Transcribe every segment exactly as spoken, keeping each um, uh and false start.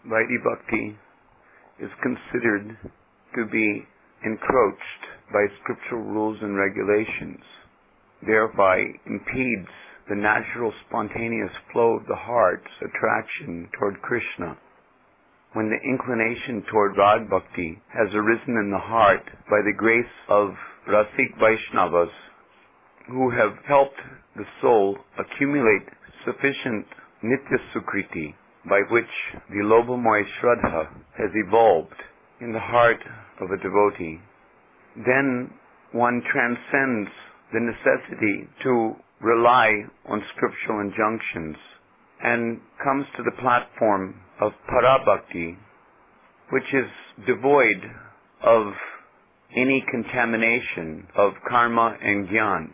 Vaidhi Bhakti is considered to be encroached by scriptural rules and regulations, thereby impedes the natural spontaneous flow of the heart's attraction toward Krishna. When the inclination toward Rag Bhakti has arisen in the heart by the grace of Rasik Vaishnavas, who have helped the soul accumulate sufficient Nitya Sukriti, by which the Lobhamoy Shraddha has evolved in the heart of a devotee, then one transcends the necessity to rely on scriptural injunctions and comes to the platform of Parabhakti, which is devoid of any contamination of karma and jnana.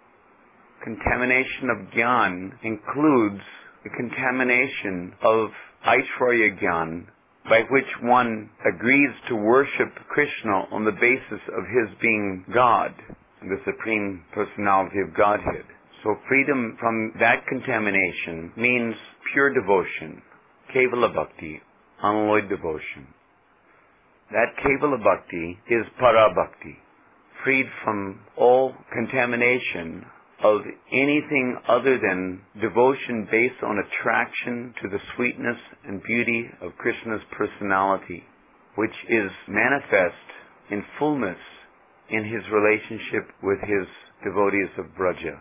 Contamination of jnana includes the contamination of Aishwarya jnana, by which one agrees to worship Krishna on the basis of his being God, the Supreme Personality of Godhead. So freedom from that contamination means pure devotion, Kevala Bhakti, unalloyed devotion. That Kevala Bhakti is Parabhakti, freed from all contamination of anything other than devotion based on attraction to the sweetness and beauty of Krishna's personality, which is manifest in fullness in his relationship with his devotees of Braja.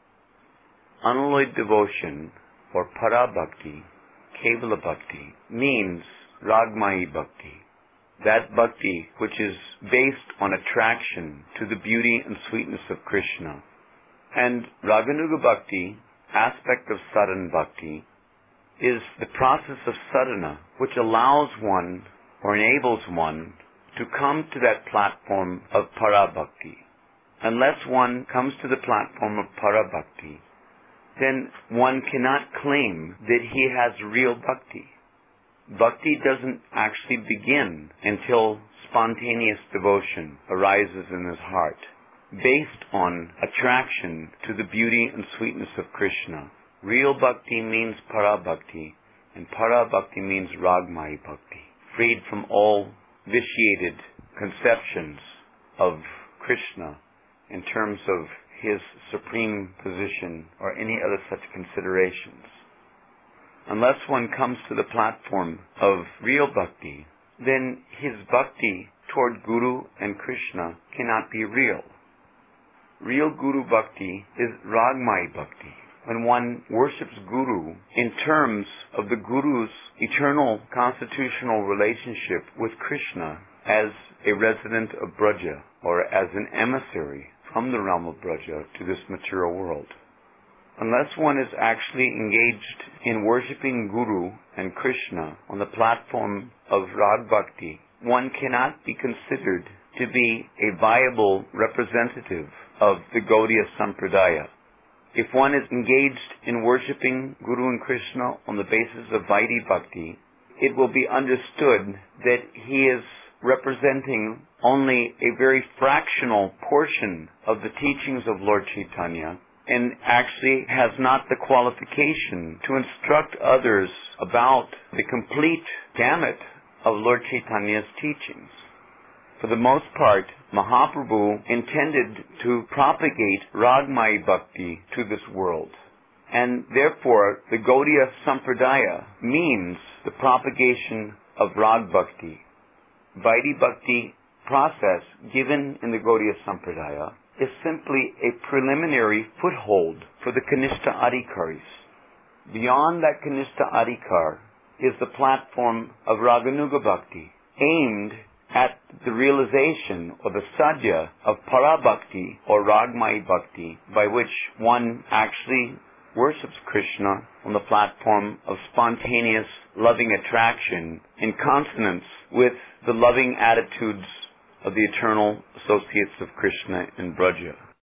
Unalloyed devotion, or Parabhakti, Kevala Bhakti, means Ragmayi Bhakti, that Bhakti which is based on attraction to the beauty and sweetness of Krishna. And Raganuga Bhakti, aspect of Sadhana Bhakti, is the process of sadhana which allows one or enables one to come to that platform of Parabhakti. Unless one comes to the platform of Parabhakti, then one cannot claim that he has real bhakti. Bhakti doesn't actually begin until spontaneous devotion arises in his heart, based on attraction to the beauty and sweetness of Krishna. Real bhakti means Parabhakti, and Parabhakti means Ragmayi Bhakti, freed from all vitiated conceptions of Krishna in terms of his supreme position or any other such considerations. Unless one comes to the platform of real bhakti, then his bhakti toward Guru and Krishna cannot be real. Real Guru Bhakti is Ragmayi Bhakti, when one worships Guru in terms of the Guru's eternal constitutional relationship with Krishna as a resident of Braja, or as an emissary from the realm of Braja to this material world. Unless one is actually engaged in worshipping Guru and Krishna on the platform of Rag Bhakti, one cannot be considered to be a viable representative of the Gaudiya Sampradaya. If one is engaged in worshipping Guru and Krishna on the basis of Vaidhi Bhakti, it will be understood that he is representing only a very fractional portion of the teachings of Lord Chaitanya, and actually has not the qualification to instruct others about the complete gamut of Lord Chaitanya's teachings. For the most part, Mahaprabhu intended to propagate Ragmayi Bhakti to this world. And therefore, the Gaudiya Sampradaya means the propagation of Rag Bhakti. Vaidhi Bhakti process given in the Gaudiya Sampradaya is simply a preliminary foothold for the Kanishta Adhikaris. Beyond that Kanishta Adhikar is the platform of Raganuga Bhakti, aimed at the realization or the sadhya of Parabhakti or Ragmayi Bhakti, by which one actually worships Krishna on the platform of spontaneous loving attraction in consonance with the loving attitudes of the eternal associates of Krishna in Braja.